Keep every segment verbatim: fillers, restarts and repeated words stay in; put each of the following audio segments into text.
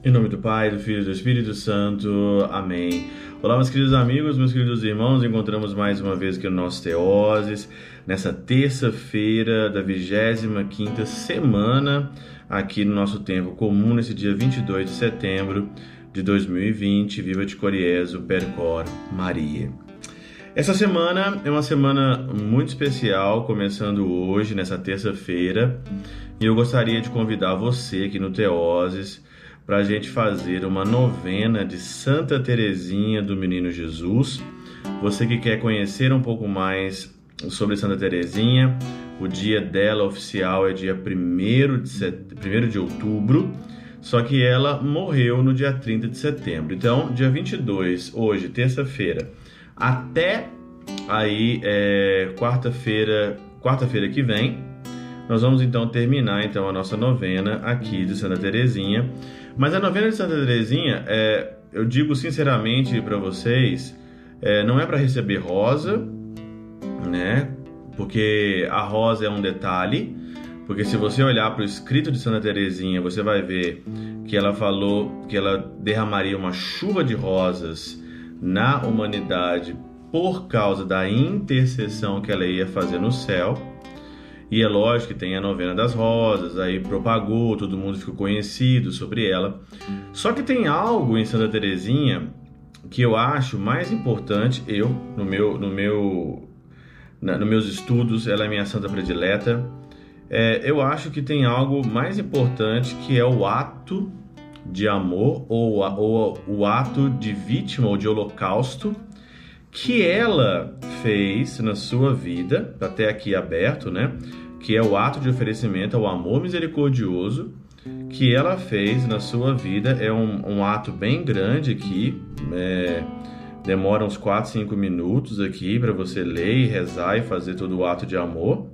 Em nome do Pai, do Filho e do Espírito Santo. Amém. Olá, meus queridos amigos, meus queridos irmãos. Encontramos mais uma vez aqui no nosso Teoses, nessa terça-feira da vigésima quinta semana, aqui no nosso tempo comum, nesse dia vinte e dois de setembro de dois mil e vinte. Viva de Coriezo, Percor Maria. Essa semana é uma semana muito especial, começando hoje, nessa terça-feira, e eu gostaria de convidar você aqui no Teoses para a gente fazer uma novena de Santa Teresinha do Menino Jesus. Você que quer conhecer um pouco mais sobre Santa Teresinha, o dia dela oficial é dia primeiro de, set... primeiro de outubro, só que ela morreu no dia trinta de setembro. Então, dia vinte e dois, hoje, terça-feira, até aí é, quarta-feira, quarta-feira que vem, nós vamos então terminar então a nossa novena aqui de Santa Teresinha. Mas a novena de Santa Teresinha, é, eu digo sinceramente para vocês, é, não é para receber rosa, né? Porque a rosa é um detalhe. Porque se você olhar para o escrito de Santa Teresinha, você vai ver que ela falou que ela derramaria uma chuva de rosas na humanidade por causa da intercessão que ela ia fazer no céu. E é lógico que tem a novena das rosas, aí propagou, todo mundo ficou conhecido sobre ela. Só que tem algo em Santa Teresinha que eu acho mais importante, eu, no meu, no meu, na, nos meus estudos, ela é minha santa predileta, é, eu acho que tem algo mais importante que é o ato de amor, ou, ou o ato de vítima ou de holocausto, que ela fez na sua vida, até aqui aberto, né? Que é o ato de oferecimento ao amor misericordioso que ela fez na sua vida. É um, um ato bem grande aqui, é, demora uns quatro, cinco minutos aqui para você ler e rezar e fazer todo o ato de amor.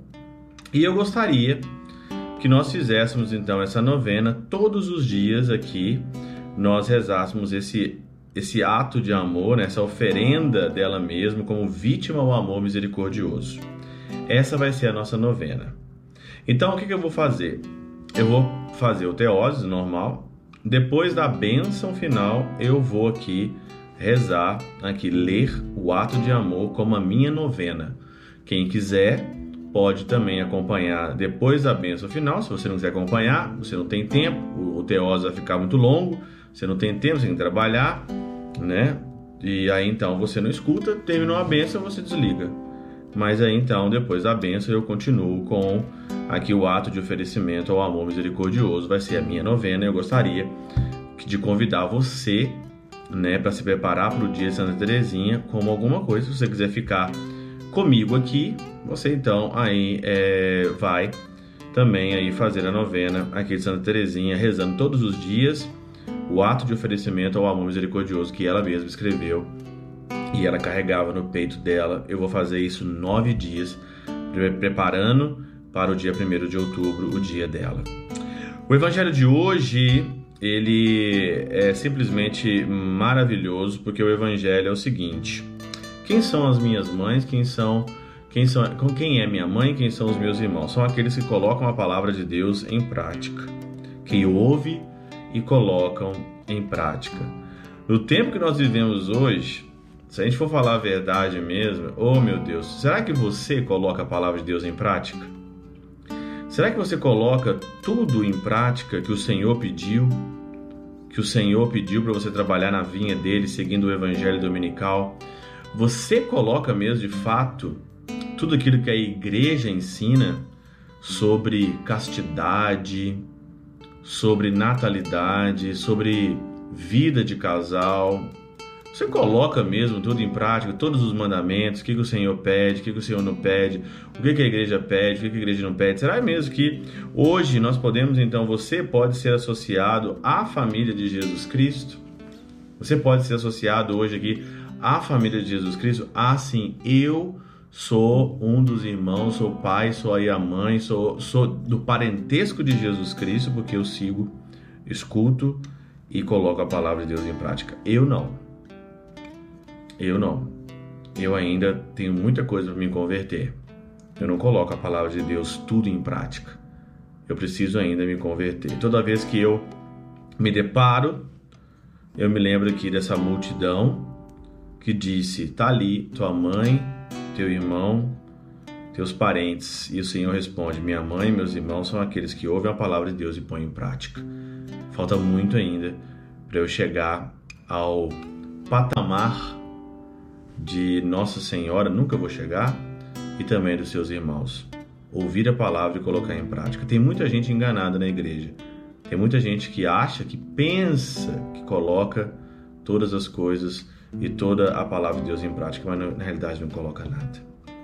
E eu gostaria que nós fizéssemos então essa novena todos os dias aqui, nós rezássemos esse esse ato de amor, né, essa oferenda dela mesma como vítima ao amor misericordioso. Essa vai ser a nossa novena. Então, o que, que eu vou fazer? Eu vou fazer o Teoses normal. Depois da bênção final, eu vou aqui rezar, aqui ler o ato de amor como a minha novena. Quem quiser pode também acompanhar depois da bênção final. Se você não quiser acompanhar, você não tem tempo, o Teoses vai ficar muito longo, você não tem tempo, você tem que trabalhar, né? E aí então você não escuta, terminou a bênção, você desliga. Mas aí então, depois da bênção, eu continuo com aqui o ato de oferecimento ao amor misericordioso. Vai ser a minha novena. Eu gostaria de convidar você, né, para se preparar para o dia de Santa Teresinha como alguma coisa. Se você quiser ficar comigo aqui, você então aí é, vai também aí fazer a novena aqui de Santa Teresinha, rezando todos os dias o ato de oferecimento ao amor misericordioso que ela mesma escreveu e ela carregava no peito dela. Eu vou fazer isso nove dias, preparando para o dia primeiro de outubro, o dia dela. O evangelho de hoje, ele é simplesmente maravilhoso, porque o evangelho é o seguinte: quem são as minhas mães, quem são, quem são, quem é minha mãe, quem são os meus irmãos? São aqueles que colocam a palavra de Deus em prática, que ouve e colocam em prática. No tempo que nós vivemos hoje, se a gente for falar a verdade mesmo, oh meu Deus, será que você coloca a palavra de Deus em prática? Será que você coloca tudo em prática que o Senhor pediu? Que o Senhor pediu para você trabalhar na vinha dele, seguindo o evangelho dominical? Você coloca mesmo de fato tudo aquilo que a igreja ensina sobre castidade, sobre natalidade, sobre vida de casal? Você coloca mesmo tudo em prática, todos os mandamentos, o que, que o Senhor pede, o que, que o Senhor não pede, o que, que a igreja pede, o que, que a igreja não pede? Será mesmo que hoje nós podemos, então, você pode ser associado à família de Jesus Cristo? Você pode ser associado hoje aqui à família de Jesus Cristo? Ah, sim, eu sou um dos irmãos, sou o pai, sou aí a mãe, sou, sou do parentesco de Jesus Cristo, porque eu sigo, escuto e coloco a palavra de Deus em prática. Eu não. Eu não. Eu ainda tenho muita coisa para me converter. Eu não coloco a palavra de Deus tudo em prática. Eu preciso ainda me converter. Toda vez que eu me deparo, eu me lembro aqui dessa multidão que disse: tá ali tua mãe, teu irmão, teus parentes. E o Senhor responde: minha mãe e meus irmãos são aqueles que ouvem a palavra de Deus e põem em prática. Falta muito ainda para eu chegar ao patamar de Nossa Senhora, nunca vou chegar, e também dos seus irmãos. Ouvir a palavra e colocar em prática. Tem muita gente enganada na igreja. Tem muita gente que acha, que pensa, que coloca todas as coisas e toda a palavra de Deus em prática, mas na realidade não coloca nada.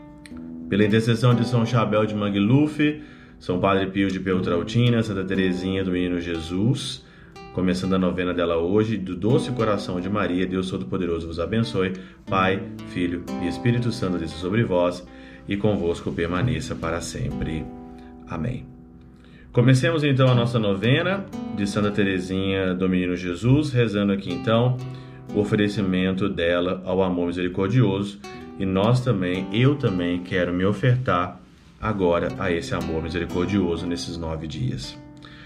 Pela intercessão de São Chabel de Mangluf, São Padre Pio de Peltrautina, Santa Teresinha do Menino Jesus, começando a novena dela hoje, do doce coração de Maria, Deus Todo-Poderoso vos abençoe, Pai, Filho e Espírito Santo desça sobre vós e convosco permaneça para sempre. Amém. Comecemos então a nossa novena de Santa Teresinha do Menino Jesus, rezando aqui então o oferecimento dela ao amor misericordioso, e nós também, eu também quero me ofertar agora a esse amor misericordioso nesses nove dias.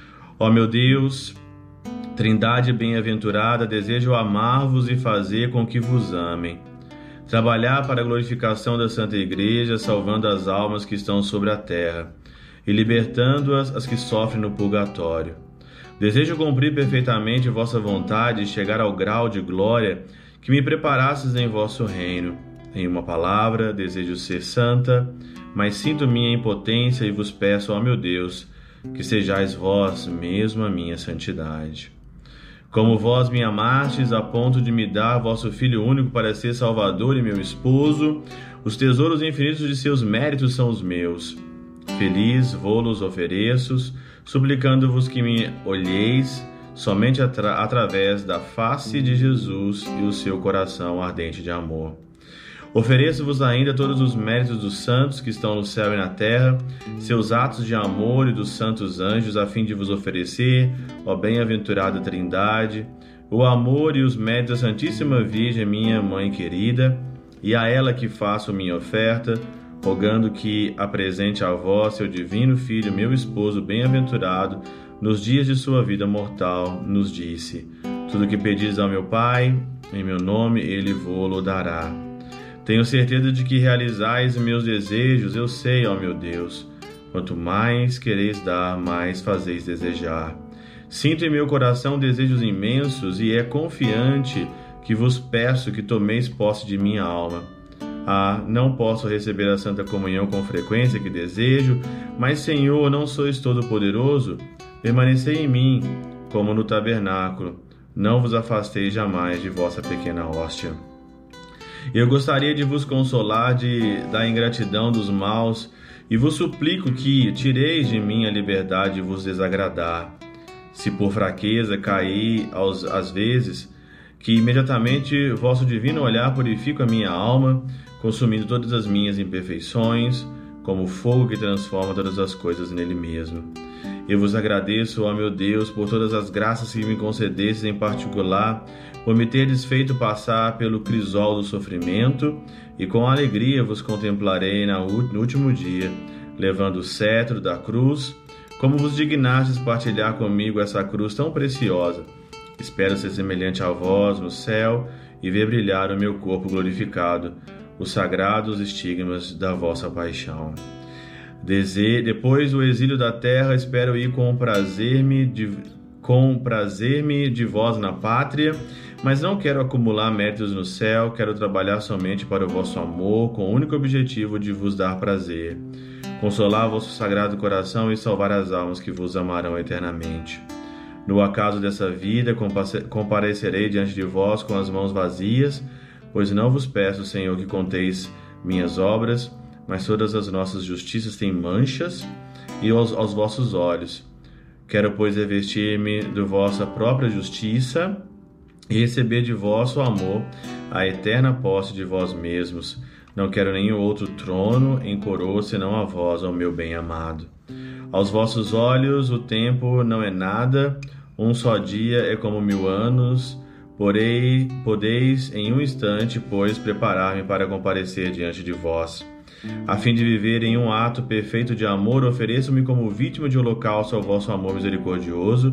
Ó meu Deus, Trindade bem-aventurada, desejo amar-vos e fazer com que vos amem. Trabalhar para a glorificação da Santa Igreja, salvando as almas que estão sobre a terra e libertando-as as que sofrem no purgatório. Desejo cumprir perfeitamente vossa vontade e chegar ao grau de glória que me preparastes em vosso reino. Em uma palavra, desejo ser santa, mas sinto minha impotência e vos peço, ó meu Deus, que sejais vós mesmo a minha santidade. Como vós me amastes a ponto de me dar vosso Filho único para ser Salvador e meu esposo, os tesouros infinitos de seus méritos são os meus. Feliz vô-los ofereço, suplicando-vos que me olheis somente atra- através da face de Jesus e o seu coração ardente de amor. Ofereço-vos ainda todos os méritos dos santos que estão no céu e na terra, seus atos de amor e dos santos anjos, a fim de vos oferecer, ó bem-aventurada Trindade, o amor e os méritos da Santíssima Virgem, minha mãe querida, e a ela que faço minha oferta, rogando que apresente a vós, seu divino Filho, meu esposo bem-aventurado, nos dias de sua vida mortal, nos disse: tudo que pedis ao meu Pai, em meu nome, ele vô-lo dará. Tenho certeza de que realizais meus desejos, eu sei, ó meu Deus. Quanto mais quereis dar, mais fazeis desejar. Sinto em meu coração desejos imensos e é confiante que vos peço que tomeis posse de minha alma. Ah, não posso receber a Santa Comunhão com frequência que desejo, mas, Senhor, não sois todo-poderoso? Permanecei em mim, como no tabernáculo. Não vos afasteis jamais de vossa pequena hóstia. Eu gostaria de vos consolar de, da ingratidão dos maus e vos suplico que tireis de mim a liberdade de vos desagradar. Se por fraqueza caí aos, às vezes, que imediatamente vosso divino olhar purifique a minha alma, consumindo todas as minhas imperfeições, como o fogo que transforma todas as coisas nele mesmo. Eu vos agradeço, ó meu Deus, por todas as graças que me concedestes, em particular, por me terdes feito passar pelo crisol do sofrimento, e com alegria vos contemplarei no último dia, levando o cetro da cruz, como vos dignastes partilhar comigo essa cruz tão preciosa. Espero ser semelhante a vós no céu e ver brilhar o meu corpo glorificado, os sagrados estigmas da vossa paixão. Dese... Depois do exílio da terra, espero ir com prazer-me de... com prazer-me de vós na pátria, mas não quero acumular méritos no céu, quero trabalhar somente para o vosso amor, com o único objetivo de vos dar prazer, consolar vosso sagrado coração e salvar as almas que vos amarão eternamente. No acaso dessa vida, comparecerei diante de vós com as mãos vazias, pois não vos peço, Senhor, que conteis minhas obras, mas todas as nossas justiças têm manchas e aos, aos vossos olhos. Quero, pois, revestir-me de vossa própria justiça e receber de vosso amor a eterna posse de vós mesmos. Não quero nenhum outro trono em coroa senão a vós, ó meu bem-amado. Aos vossos olhos o tempo não é nada, um só dia é como mil anos, porém podeis em um instante, pois, preparar-me para comparecer diante de vós. A fim de viver em um ato perfeito de amor, ofereço-me como vítima de holocausto ao vosso amor misericordioso,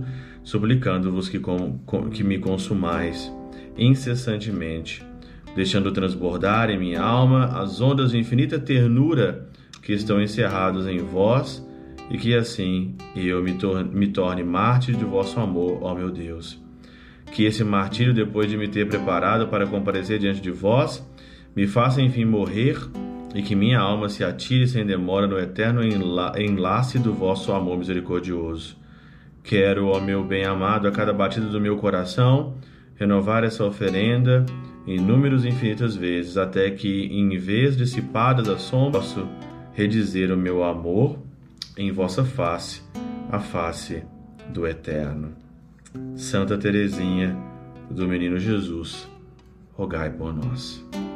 suplicando-vos que, com, que me consumais incessantemente, deixando transbordar em minha alma as ondas de infinita ternura que estão encerradas em vós, e que assim eu me, tor- me torne mártir de vosso amor, ó meu Deus. Que esse martírio, depois de me ter preparado para comparecer diante de vós, me faça enfim morrer, e que minha alma se atire sem demora no eterno enla- enlace do vosso amor misericordioso. Quero, ó meu bem-amado, a cada batida do meu coração, renovar essa oferenda inúmeras e infinitas vezes, até que, em vez dissipada da sombra, posso redizer o meu amor em vossa face, a face do Eterno. Santa Teresinha do Menino Jesus, rogai por nós.